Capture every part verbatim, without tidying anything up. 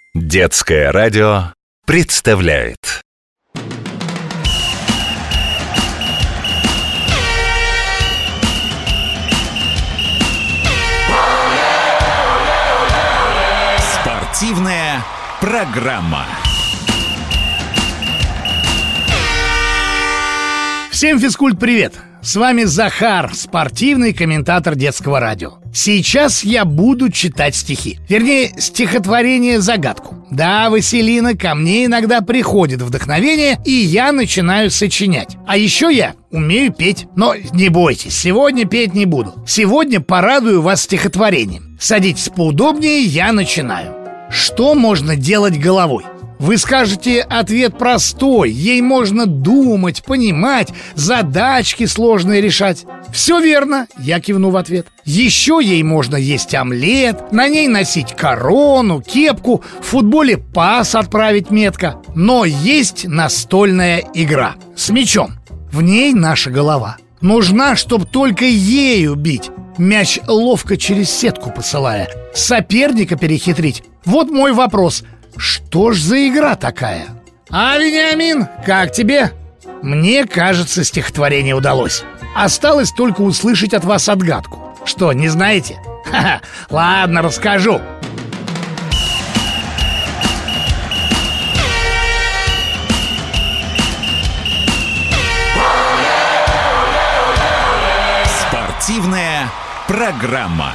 Детское радио представляет спортивная программа. Всем физкульт-привет! С вами Захар, спортивный комментатор детского радио. Сейчас я буду читать стихи. Вернее, стихотворение-загадку. Да, Василина, ко мне иногда приходит вдохновение, и я начинаю сочинять. А еще я умею петь. Но не бойтесь, сегодня петь не буду. Сегодня порадую вас стихотворением. Садитесь поудобнее, я начинаю. Что можно делать головой? Вы скажете, ответ простой. Ей можно думать, понимать, задачки сложные решать. Все верно, я кивну в ответ. Еще ей можно есть омлет, на ней носить корону, кепку, в футболе пас отправить метко. Но есть настольная игра с мячом. В ней наша голова. Нужна, чтоб только ею бить, мяч ловко через сетку посылая, соперника перехитрить. Вот мой вопрос. Что ж за игра такая? А, Вениамин, как тебе? Мне кажется, стихотворение удалось. Осталось только услышать от вас отгадку. Что, не знаете? Ха-ха, ладно, расскажу. Спортивная программа.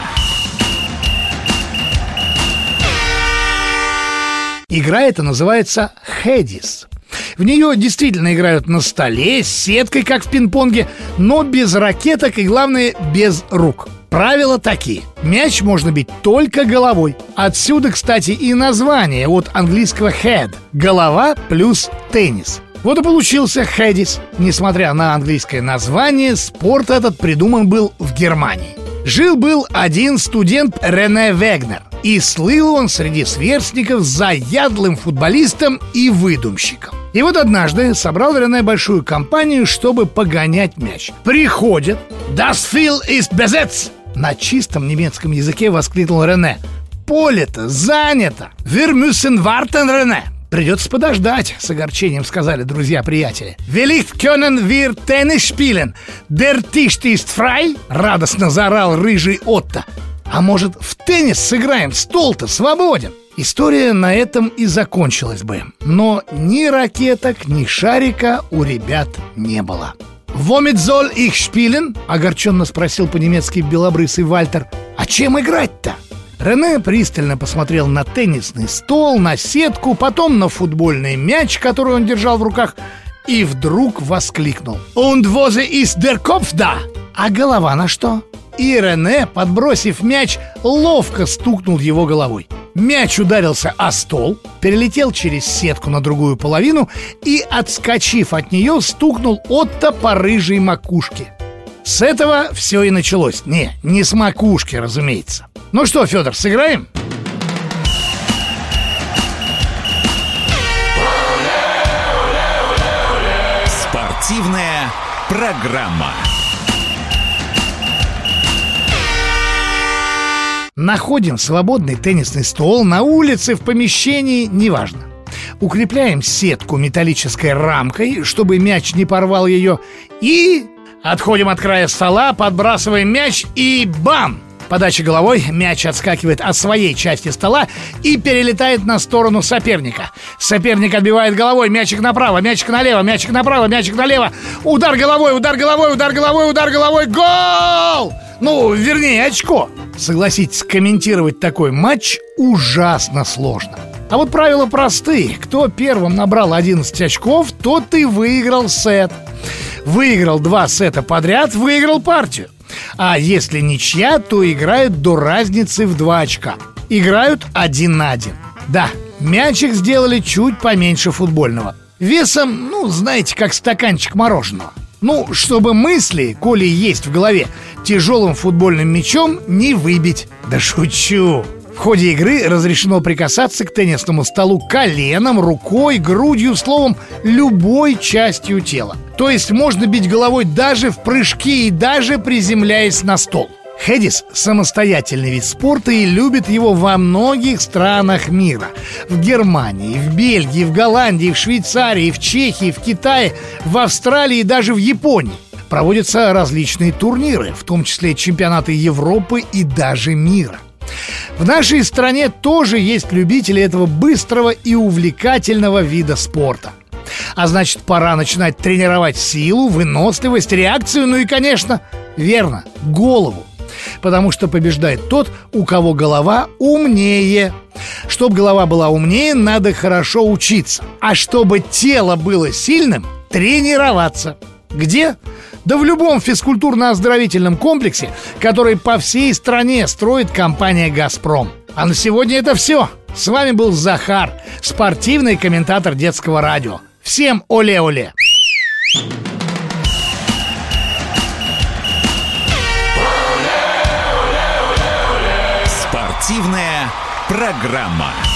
Игра эта называется «Хэдис». В нее действительно играют на столе, с сеткой, как в пинг-понге, но без ракеток и, главное, без рук. Правила такие. Мяч можно бить только головой. Отсюда, кстати, и название от английского head – голова плюс теннис. Вот и получился «Хэдис». Несмотря на английское название, спорт этот придуман был в Германии. Жил-был один студент Рене Вегнер. И слыл он среди сверстников заядлым футболистом и выдумщиком. И вот однажды собрал Рене большую компанию, чтобы погонять мяч. Приходят. «Das Spiel ist besetzt!» На чистом немецком языке воскликнул Рене. «Поле-то занято! Wir müssen warten, Рене!» «Придется подождать», — с огорчением сказали друзья-приятели. «Vielleicht können wir Tennis spielen! Der Tisch ist frei!» — радостно заорал рыжий Отто. «А может, в теннис сыграем? Стол-то свободен!» История на этом и закончилась бы. Но ни ракеток, ни шарика у ребят не было. «Womit soll ich spielen?» — огорченно спросил по-немецки белобрысый Вальтер. «А чем играть-то?» Рене пристально посмотрел на теннисный стол, на сетку, потом на футбольный мяч, который он держал в руках, и вдруг воскликнул: «Und wo ist der Kopf da?» «А голова на что?» И Рене, подбросив мяч, ловко стукнул его головой. Мяч ударился о стол, перелетел через сетку на другую половину и, отскочив от нее, стукнул Отто по рыжей макушке. С этого все и началось. Не, не с макушки, разумеется. Ну что, Федор, сыграем? Спортивная программа. Находим свободный теннисный стол на улице, в помещении, неважно. Укрепляем сетку металлической рамкой, чтобы мяч не порвал ее. И отходим от края стола, подбрасываем мяч и бам! Подача головой, мяч отскакивает от своей части стола и перелетает на сторону соперника. Соперник отбивает головой, мячик направо, мячик налево, мячик направо, мячик налево. Удар головой, удар головой, удар головой, удар головой. Гол! Ну, вернее, очко. Согласитесь, комментировать такой матч ужасно сложно. А вот правила простые. Кто первым набрал одиннадцать очков, тот и выиграл сет. Выиграл два сета подряд, выиграл партию. А если ничья, то играют до разницы в два очка. Играют один на один. Да, мячик сделали чуть поменьше футбольного. Весом, ну, знаете, как стаканчик мороженого. Ну, чтобы мысли, коли есть в голове, тяжелым футбольным мячом не выбить. Да шучу. В ходе игры разрешено прикасаться к теннисному столу коленом, рукой, грудью, словом, любой частью тела. То есть можно бить головой даже в прыжке и даже приземляясь на стол. Хэдис – самостоятельный вид спорта и любят его во многих странах мира. В Германии, в Бельгии, в Голландии, в Швейцарии, в Чехии, в Китае, в Австралии и даже в Японии. Проводятся различные турниры, в том числе чемпионаты Европы и даже мира. В нашей стране тоже есть любители этого быстрого и увлекательного вида спорта. А значит, пора начинать тренировать силу, выносливость, реакцию, ну и, конечно, верно, голову. Потому что побеждает тот, у кого голова умнее. Чтоб голова была умнее, надо хорошо учиться. А чтобы тело было сильным, тренироваться. Где? Да в любом физкультурно-оздоровительном комплексе, который по всей стране строит компания «Газпром». А на сегодня это все. С вами был Захар, спортивный комментатор детского радио. Всем оле-оле! Спортивная программа.